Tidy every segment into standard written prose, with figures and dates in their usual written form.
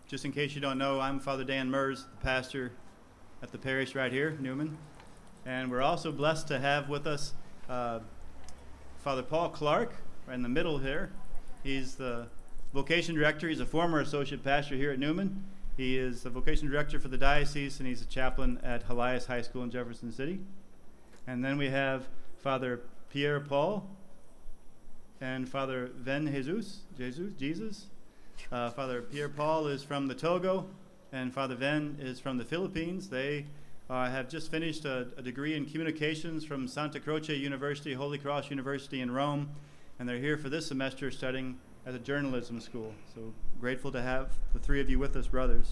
Just in case you don't know, I'm Father Dan Mers, the pastor at the parish right here, Newman. And we're also blessed to have with us Father Paul Clark, right in the middle here. He's the vocation director. He's a former associate pastor here at Newman. He is the vocation director for the diocese, and he's a chaplain at Helias High School in Jefferson City. And then we have Father Pierre Paul and Father Ven Jesus. Father Pierre Paul is from the Togo, and Father Ven is from the Philippines. They have just finished a degree in communications from Santa Croce University, Holy Cross University in Rome, and they're here for this semester studying at a journalism school. So grateful to have the three of you with us, brothers.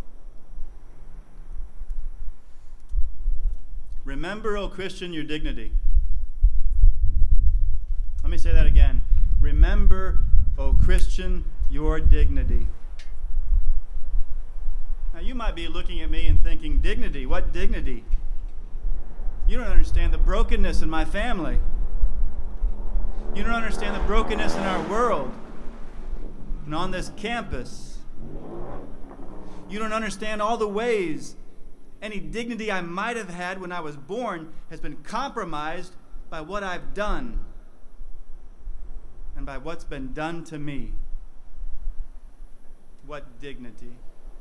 Remember, O Christian, your dignity. Let me say that again. Remember, O Christian, your dignity. Now you might be looking at me and thinking, dignity? What dignity? You don't understand the brokenness in my family. You don't understand the brokenness in our world and on this campus. You don't understand all the ways any dignity I might have had when I was born has been compromised by what I've done and by what's been done to me. What dignity?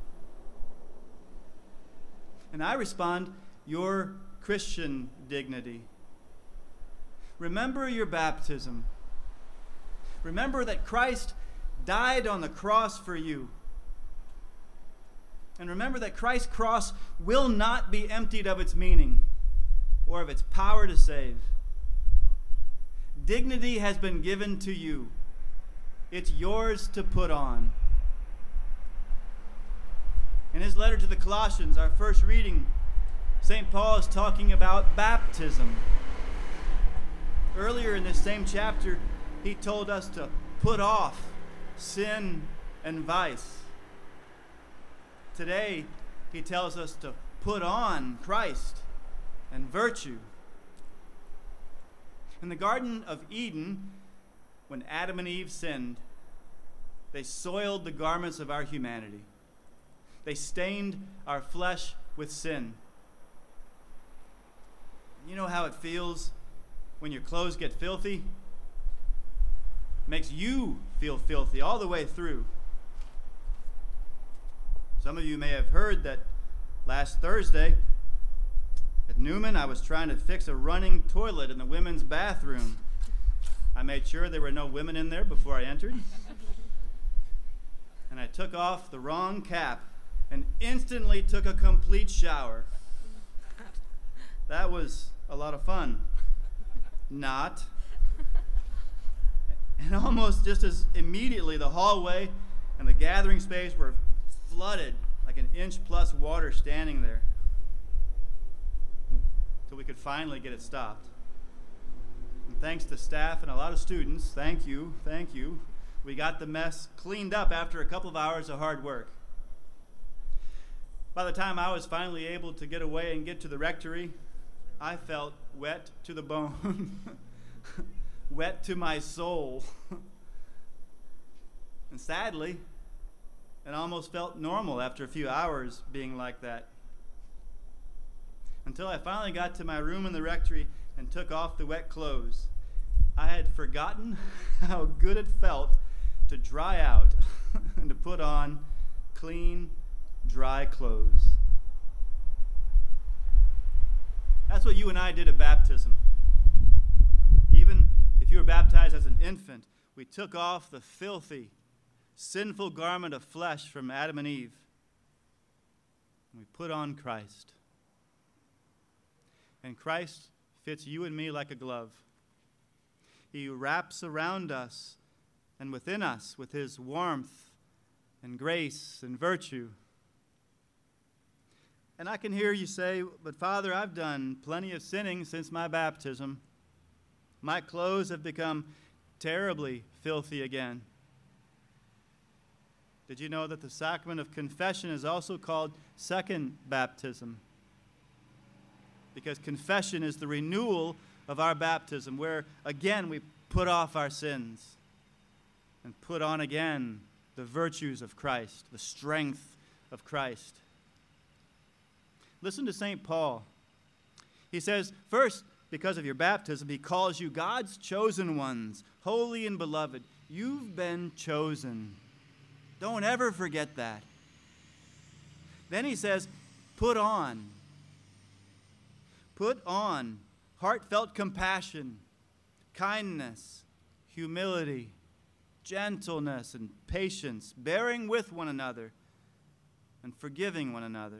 And I respond, your Christian dignity. Remember your baptism. Remember that Christ died on the cross for you. And remember that Christ's cross will not be emptied of its meaning or of its power to save. Dignity has been given to you. It's yours to put on. In his letter to the Colossians, our first reading, St. Paul is talking about baptism. Earlier in this same chapter, he told us to put off sin and vice. Today, he tells us to put on Christ and virtue. In the Garden of Eden, when Adam and Eve sinned, they soiled the garments of our humanity. They stained our flesh with sin. You know how it feels when your clothes get filthy? It makes you feel filthy all the way through. Some of you may have heard that last Thursday at Newman, I was trying to fix a running toilet in the women's bathroom. I made sure there were no women in there before I entered. And I took off the wrong cap and instantly took a complete shower. That was a lot of fun. Not. And almost just as immediately, the hallway and the gathering space were flooded, like an inch plus water standing there, till we could finally get it stopped. And thanks to staff and a lot of students, thank you, we got the mess cleaned up after a couple of hours of hard work. By the time I was finally able to get away and get to the rectory, I felt wet to the bone, wet to my soul. And sadly, it almost felt normal after a few hours being like that. Until I finally got to my room in the rectory and took off the wet clothes. I had forgotten how good it felt to dry out and to put on clean, dry clothes. That's what you and I did at baptism. Even if you were baptized as an infant, we took off the filthy, sinful garment of flesh from Adam and Eve, and we put on Christ. And Christ fits you and me like a glove. He wraps around us and within us with his warmth and grace and virtue. And I can hear you say, but Father, I've done plenty of sinning since my baptism. My clothes have become terribly filthy again. Did you know that the sacrament of confession is also called second baptism? Because confession is the renewal of our baptism, where again we put off our sins and put on again the virtues of Christ, the strength of Christ. Listen to St. Paul. He says, first, because of your baptism, he calls you God's chosen ones, holy and beloved. You've been chosen. Don't ever forget that. Then he says, put on. Put on heartfelt compassion, kindness, humility, gentleness, and patience, bearing with one another and forgiving one another.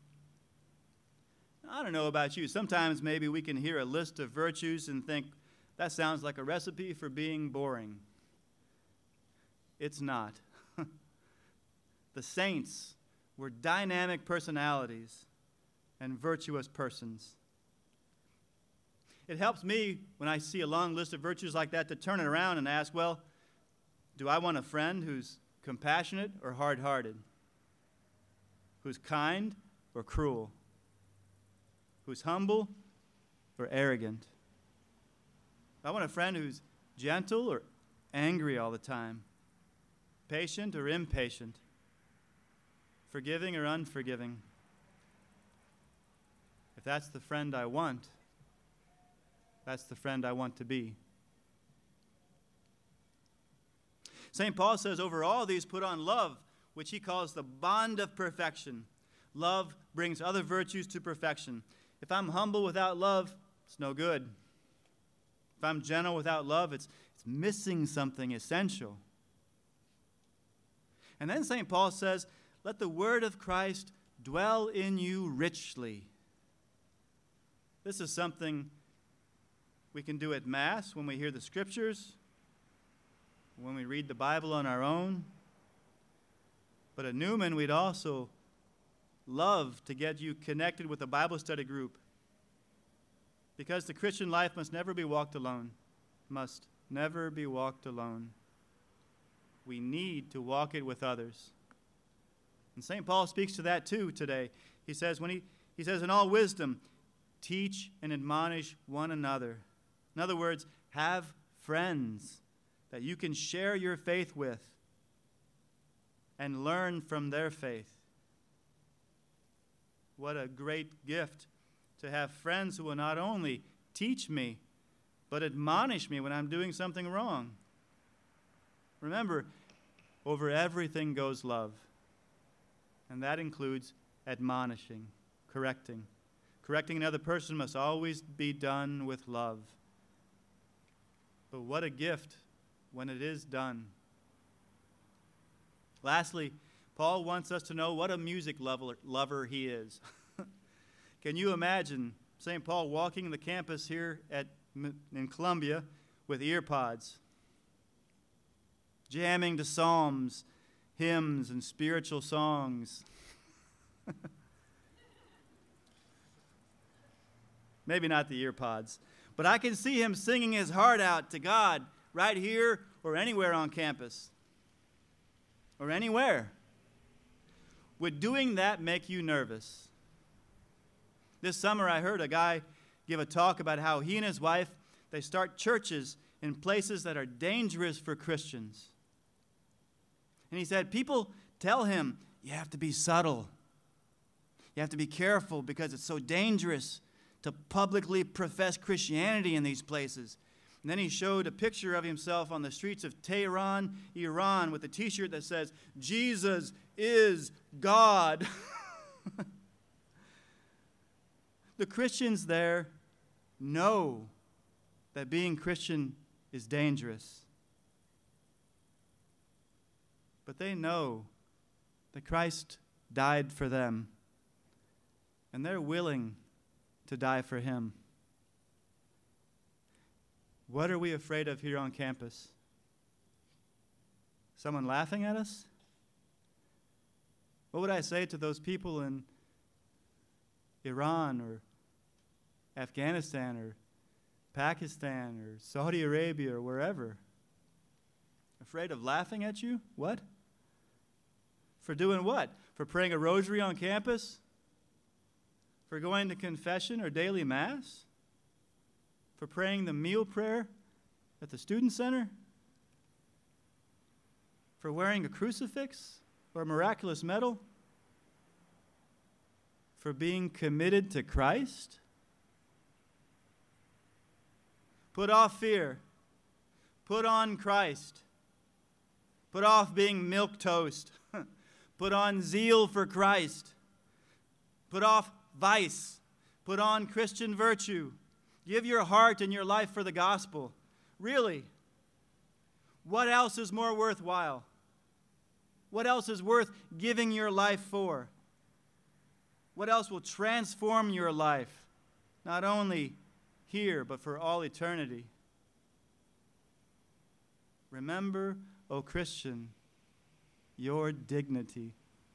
I don't know about you. Sometimes maybe we can hear a list of virtues and think, that sounds like a recipe for being boring. It's not. The saints were dynamic personalities and virtuous persons. It helps me when I see a long list of virtues like that to turn it around and ask, well, do I want a friend who's compassionate or hard-hearted? Who's kind or cruel? Who's humble or arrogant? I want a friend who's gentle or angry all the time, patient or impatient, forgiving or unforgiving. If that's the friend I want, that's the friend I want to be. St. Paul says, over all these put on love, which he calls the bond of perfection. Love brings other virtues to perfection. If I'm humble without love, it's no good. If I'm gentle without love, it's missing something essential. And then St. Paul says, let the word of Christ dwell in you richly. This is something we can do at Mass when we hear the Scriptures, when we read the Bible on our own. But at Newman, we'd also love to get you connected with a Bible study group, because the Christian life must never be walked alone. Must never be walked alone. We need to walk it with others. And St. Paul speaks to that too today. He says, he says, in all wisdom, teach and admonish one another. In other words, have friends that you can share your faith with and learn from their faith. What a great gift to have friends who will not only teach me, but admonish me when I'm doing something wrong. Remember, over everything goes love. And that includes admonishing, correcting. Correcting another person must always be done with love. But what a gift when it is done. Lastly, Paul wants us to know what a music lover he is. Can you imagine St. Paul walking the campus here in Columbia with ear pods, jamming to psalms, hymns, and spiritual songs? Maybe not the ear pods, but I can see him singing his heart out to God right here or anywhere on campus or anywhere. Would doing that make you nervous? This summer I heard a guy give a talk about how he and his wife, they start churches in places that are dangerous for Christians. And he said, people tell him, you have to be subtle. You have to be careful because it's so dangerous to publicly profess Christianity in these places. And then he showed a picture of himself on the streets of Tehran, Iran, with a t-shirt that says, Jesus is God. The Christians there know that being Christian is dangerous. But they know that Christ died for them, and they're willing to die for him. What are we afraid of here on campus? Someone laughing at us? What would I say to those people in Iran or Afghanistan or Pakistan or Saudi Arabia or wherever? Afraid of laughing at you? What? For doing what? For praying a rosary on campus? For going to confession or daily mass? For praying the meal prayer at the student center? For wearing a crucifix or a miraculous medal? For being committed to Christ? Put off fear. Put on Christ. Put off being milquetoast. Put on zeal for Christ. Put off vice. Put on Christian virtue. Give your heart and your life for the gospel. Really, what else is more worthwhile? What else is worth giving your life for? What else will transform your life, not only here, but for all eternity? Remember, O Christian, your dignity.